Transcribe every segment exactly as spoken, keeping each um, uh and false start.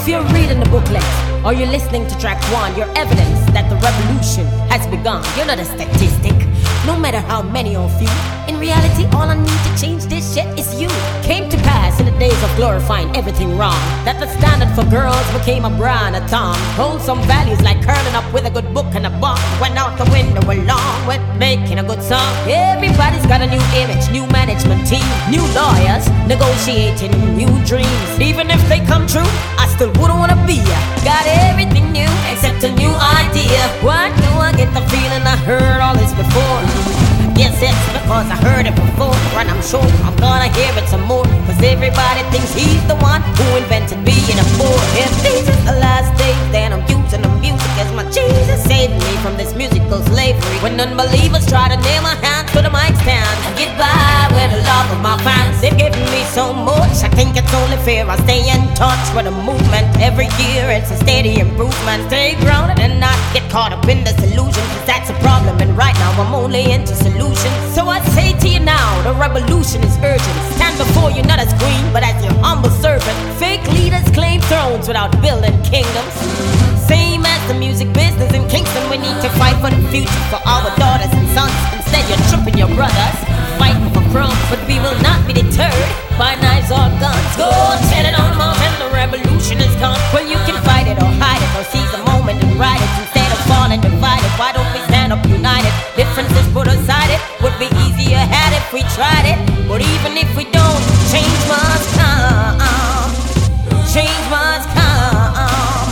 If you're reading the booklet or you're listening to track one, you're evidence that the revolution has begun. You're not a statistic, no matter how many of you. In reality, all I need to change this shit is you. Came to pass in the days of glorifying everything wrong, that the standard for girls became a bra and a thong. Wholesome values like curling up with a good book and a bomb went out the window along with making a good song. Everybody's got a new image, new management team, new lawyers negotiating new dreams. Even if they come true, I still wouldn't wanna be ya. Got everything new except a new idea. Why do I get the feeling I heard all this before? Guess it's because I heard it before, and I'm sure I'm gonna hear it some more, cause everybody thinks he's the one who invented being a fool. If this is the last day, then I'm using the music as my Jesus, saving me from this musical slavery. When unbelievers try to nail my hands to the mic stand and get by with the love of my fans, they've given me so much, I think it's only fair I stay in touch with the movement. Every year it's a steady improvement. Stay grounded and not get caught up in this illusion, cause that's a problem, and right now I'm only into solutions. So I say to you now, the revolution is urgent. Stand before you not as queen, but as your humble servant. Fake leaders claim thrones without building kingdoms. Same as the music business in Kingston. We need to fight for the future for our daughters and sons. Instead you're tripping your brothers, fight for crumbs. But we will not be deterred by knives or guns. Go tell it on mom and the revolution is gone. Well, you can fight it or hide it or seize the moment and ride it. Instead of falling divided, why don't we stand up united? Differences put aside, it would be easier had if we tried it. But even if we don't, change must come. Change must come.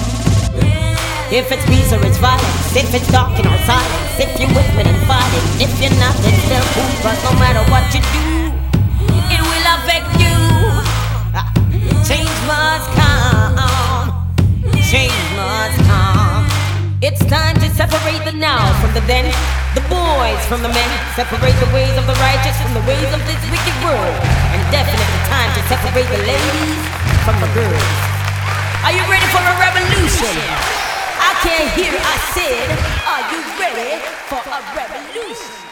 If it's peace or it's violence, if it's talking or silence, if you're with me then fight it, if you're not then still cool. Cause no matter what you do, it will affect you. Change must come. Change must come. It's time to separate the now from the then, the boys from the men. Separate the ways of the righteous from the ways of this wicked world. And definitely time to separate the ladies from the girls. Are you ready for a revolution? I can't hear, I said, are you ready for a revolution?